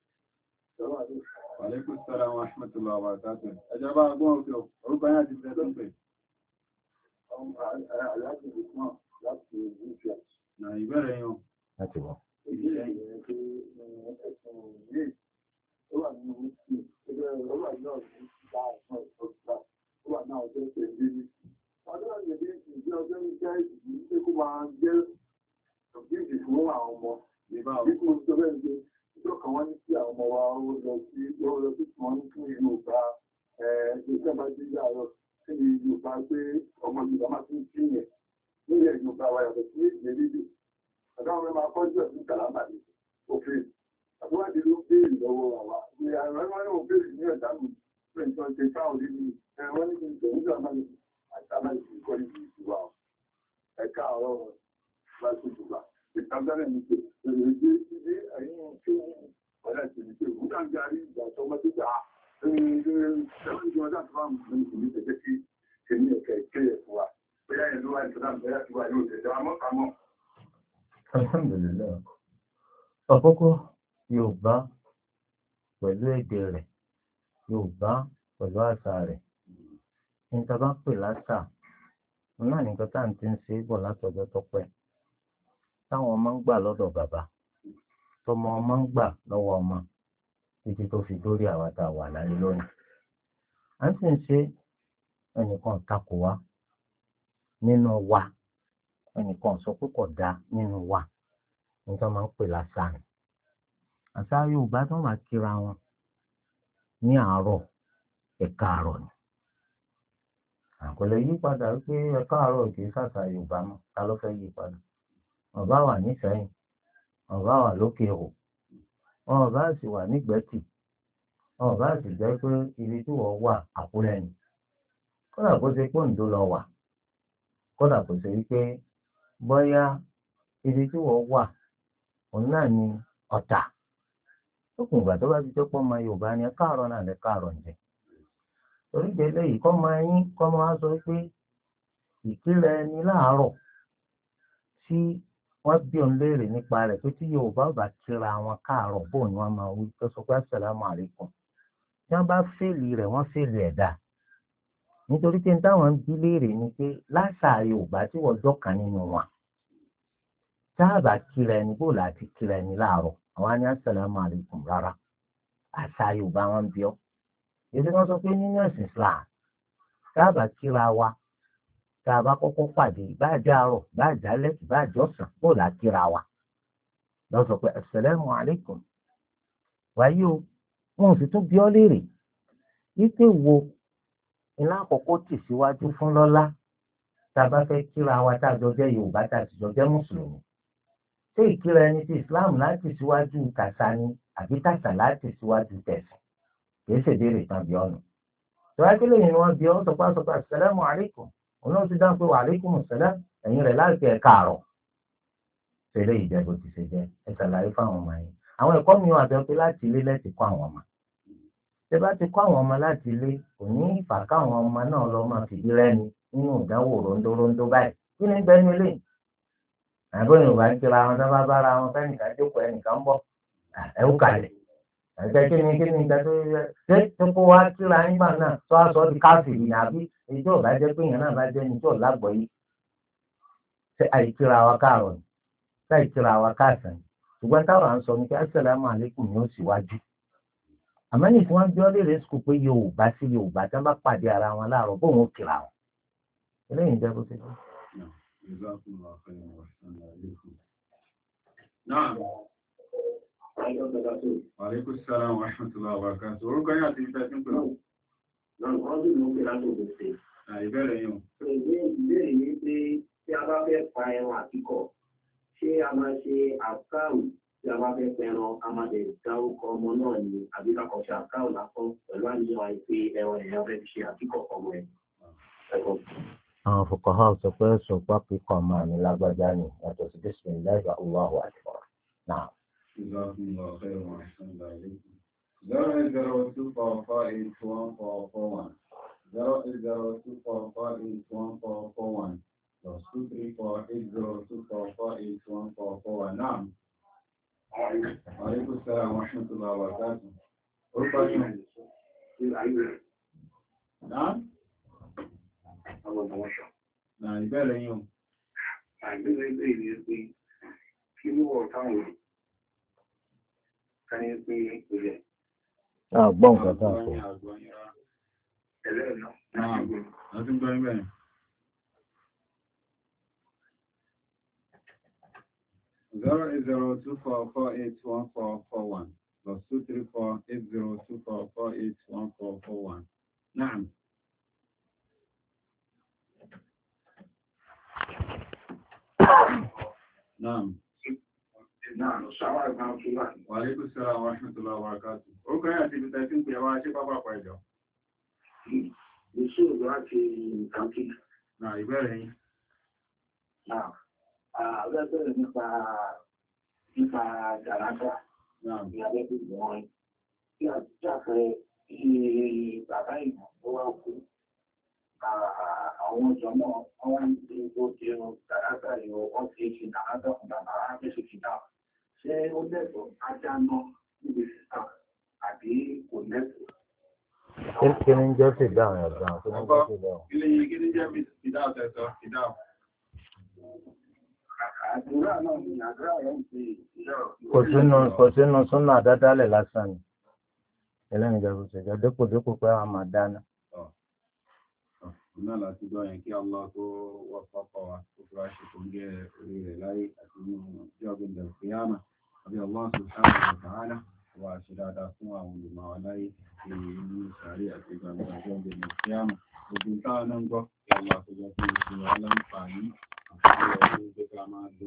Aleykum salaam wa rahmatullahi wa barakatuh. Ẹjọ́ bá gbọ́n òkè orúkọ yẹn àti ìfẹ́ tó ń pè. Aláàbò ìgbìmọ̀ láti ìgbìmọ̀. Nà ìbẹ̀rẹ̀ yẹn. Láti wọ́n. Ìdílé yẹn pé ẹ̀sùn yìí ó wà nínú wíṣí. Ó wà náà ní ìgbà ẹ̀sùn ìtọ́jú. Ó wà náà ọjọ́ ìpèndé. Ọjọ́ ìpèndé ìjẹ́ ọjọ́ ìjẹ́ ìdí pé kó máa jẹ́ òbíìsì fún àwọn ọmọ. Nígbà wípé ó sọ bẹ́ẹ̀ ni ìjọ kan wọ́n ní kí àwọn ọmọ wa ó lọ sí wọn ní fún ìlú ọ̀gá ẹgbẹ́ bá dé láàárọ̀ sí Yorùbá pé ọmọ Yorùbá máa tún sí yẹn nílẹ̀ Yorùbá wa yàtọ̀ sí èdè líle. Ọ̀gá wọn máa kọ́jú ẹ̀sùn kàlámàdì òfin. Àbúwádìí ló béèrè lọ́wọ́ àwa. Àwọn ẹ̀rọ náà béèrè ní ọ̀dà mi pé nǹkan ṣe káwọn nínú ẹ̀rọ ní kí n tẹ̀lé ní àmàlẹ́ àtàmàlẹ́ ìkọ́ ìlú ìwà ẹ̀ka ọ̀rọ̀ láti ìjọba. Ìtàgbẹ́rẹ̀ ní pé èrè dé ilé ẹ̀yìn tí ọ̀rẹ́ ìṣèlú pé òun dá ń darí ìgbà tó ọmọ tó gbà ẹ̀rọ ìjọba láti wà mú ìlú tẹ̀jẹ́ sí kìíní ẹ̀kẹ́ ìkéyẹ̀ fún wa. Bóyá ẹ̀ ló wà ìṣọ́dá bẹ́ẹ̀ tí wà yóò tẹ̀jẹ́ wa mọ́kàmọ́. Alhamdulillah. Àkọ́kọ́ Yorùbá pẹ̀lú èdè rẹ̀, Yorùbá pẹ̀lú àṣà rẹ̀. Níta bá pè láṣà, òun náà nìkan tá à ń ti ń ṣe é bọ̀ látọjọ́ tó pẹ́. táwọn ọmọ ń gbà lọ́dọ̀ bàbá tọmọ ọmọ ń gbà lọ́wọ́ ọmọ títí tó fi dórí àwa tá a wà láyé lónìí. à ń sì ń ṣe ẹnìkan takò wá nínú wa, ẹnìkan sọ pé kò dáa nínú wa, nítorí máa ń pè lásán. àṣà Yorùbá tó máa kíra wọn ní àárọ̀ ẹ̀ka àárọ̀ ni. àkọlẹ̀ yí padà wípé ẹ̀ka àárọ̀ kì í ṣàṣà Yorùbá mọ́, ta ló fẹ́ yí padà? ọ̀bá wà nísẹ̀yìn, ọ̀bá wà lókè ò, ọ̀bá sì wà nígbẹ́tì, ọ̀bá sì jẹ́ pé ibi tí wọ́n wà Àkúrẹ́ ni. kódà kó ṣe pé Oǹdó lọ wà, kódà kó ṣe wípé bóyá ibi tí wọ́n wà òun náà ni Ọ̀tà. lókùn ìgbà tó bá ti jẹ́ pọ́ ọmọ Yorùbá ni ẹ̀ka àárọ̀ náà lẹ́ka àárọ̀ ń jẹ. torí jẹ́ lẹ́yìn kọ́ máa yín kọ́ máa sọ pé ìkíra ẹni láàárọ̀ tí wọ́n bí òun léèrè nípa rẹ̀ pé tí Yorùbá ò bá kíra wọn káàárọ̀ bóun ni wọ́n máa wí tó sọ pé assalamu alaikum. tí wọ́n bá fèlì rẹ̀ wọ́n fèlì ẹ̀dá. nítorí pé táwọn ń bí léèrè ni pé láṣà Yorùbá tí wọ́n jọ́kan nínú wọn tá a bá kíra ẹni bó láti kíra ẹni láàárọ̀ àwọn á ní assalamu alaikum rárá. àṣà Yorùbá wọn bí ọ́. èdè wọn sọ pé nínú ẹ̀sìn Islam tá a bá kíra wa tá a bá kọ́kọ́ pàdé ìbáàjẹ́ àárọ̀ ìbáàjẹ́ alẹ́ ìbáàjẹ́ ọ̀sán bó là kíra wa lọ sọ pé assalamu alaikum. wáyé o wọn ò sì tún bí ọ́ léèrè wípé wo iná àkọ́kọ́ tì síwájú fún lọ́lá tá a bá fẹ́ kíra wa tá a jọ jẹ́ Yorùbá tá a sì jọ jẹ́ mùsùlùmí. ṣé ìkíra ẹni tí Islam láti síwájú tàṣà ni àbí tàṣà láti síwájú tẹ̀sìn? kìí ṣèbéèrè tán bí ọ̀nà. ìwádìí yìí ni wọ́n bí ọ́ sọ pé assalamu alaikum. òun náà ti dáhùn pé wa alaikumus salam ẹ̀yìn rẹ̀ láti ẹ̀ka àrọ̀. ṣeré ìjẹ́bù ti ṣe jẹ́ ẹ ṣàlàyé fáwọn ọmọ yẹn. àwọn ẹ̀kọ́ mi wà bẹ́ẹ̀ pé láti ilé lẹ́ti kọ́ àwọn ọmọ. ṣé bá ti kọ́ àwọn ọmọ láti ilé kò ní ìfà káwọn ọmọ náà lọ máa fìdí rẹ́ni nínú ìdánwò rondórondó báyìí. kí ni bẹ́ẹ̀ nílé? àbọ̀ Yorùbá ń kíra wọn tó bá bára wọn fẹ́nìkan jókòó ẹnìkan ń bọ̀ ẹ̀wù kalẹ̀. ẹ̀jẹ̀ kí ni nǹkan tó yẹ ṣé tó kó wá kíra nígbà náà tó a sọ di káfíìrì àbí ìjọ ọ̀gá jẹ́ pé èèyàn náà bá jẹ́ ní tó lágbọ̀ yìí. ṣé àìkíra wa káàrọ̀ ni ṣé àìkíra wa káàsán? ṣùgbọ́n táwọn à ń sọ ní kí assalamu alaikum ni ó síwájú. àmọ́ ní tí wọ́n bí ọ́ léèrè sùkú pé Yorùbá sí Yorùbá tí wọ́n bá pàdé ara wọn láàárọ̀ bóun ó kíra wọn. eléyìí jẹ́ bó ṣe jẹ́. Àlékún sára wa rahmatullahi wa barakatuh. Orúkọ yín àti ìfẹ́ tí ń pè ọ́. Wọ́n bí mo pè láti òbí ṣe. Ìbéèrè yín o. Ìbéèrè yìí pé tí a bá fẹ́ pa ẹran àkíkọ̀, ṣé a máa ṣe àkáù tí a bá fẹ́ pẹran, a máa lè dárúkọ ọmọ náà ni àbí kakọ̀ ṣe àkáù lásán pẹ̀lú àníyàn àìpé ẹran ẹ̀yà fẹ́ fi ṣe àkíkọ̀ ọmọ ẹ̀. àwọn fuqaha sọ pé sọpá kíkọ́ máa ní lágbájá ni yàtọ̀ sí bismillahi Allahu akbar. náà. Jazakumullahu khairan wa ahsana ilaykum. 08024481441 08024481441 +2348024481441. Naam. Alaikum salaam wa rahmatullahi wa barakatuh. Orúkọ yín. Naam. Náà ìbéèrè yín o. Ìbéèrè ni pé kí ló wọ̀ táwọn kan ní pé ìpìlẹ̀. gbọ́n nǹkan tá a sọ. Ẹlẹ́ẹ̀nà. A ti ń gbọ́ ibẹ̀. 08024481441 +2348024481441. Naam. Naam. Wa alaikum salaam wa rahmatullahi wa barakatuh. Orúkọ yẹn àti ìbìtẹ̀ tí ń pè wá ṣe pápá ẹ̀jọ̀. Ìṣòro láti ìtàkì. Náà ìbéèrè yín. Náà, àbẹ́bẹ̀rẹ̀ nípa dàrájà. Náà. Ní abẹ́bẹ̀rẹ̀ wọn. Tí a jáfẹ́ bàbá ìmọ̀ tó wá kú. Àwọn ọjọ́ náà wọ́n wá ń gbé tó jẹun dàrájà yóò wọ́n ti ṣe dàrájà fún bàbá àbẹ́sẹ̀ fìdá. Ṣé ó lẹ́tọ̀ọ́ ajá náà níbi sísà àbí kò lẹ́tọ̀ọ́? kí ni ń jẹ́ fìdá àwọn ọ̀gá kí ni ń jẹ́ fìdá àwọn. Ilé yìí kí ni jẹ́ fìdá ọ̀tẹ̀tọ̀ fìdá. àdúrà náà ni àdúrà rẹ̀ ń pè kò sínú súnà àdádálẹ̀ lásán ni ẹlẹ́yìn ìjọba ìṣẹ̀jọ dépò pé a máa dáná. náà láti gbọ́ yẹn kí Allah tó wọ́n pápá wa tó fi wá ṣe kò ń jẹ́ orí rẹ̀ láyé àti nínú jọ́gbìn dẹ̀kúyàmà àbí Allah subhanahu wa ta'ala wà ṣe dáadáa fún àwọn olùmọ̀ wa láyé àti inú sàárè àti gbàgbà jọ́gbìn dẹ̀kúyàmà gbogbo táwọn náà ń gbọ́ kí Allah tó jẹ́ fún ìṣòro aláǹfààní àti ìṣòro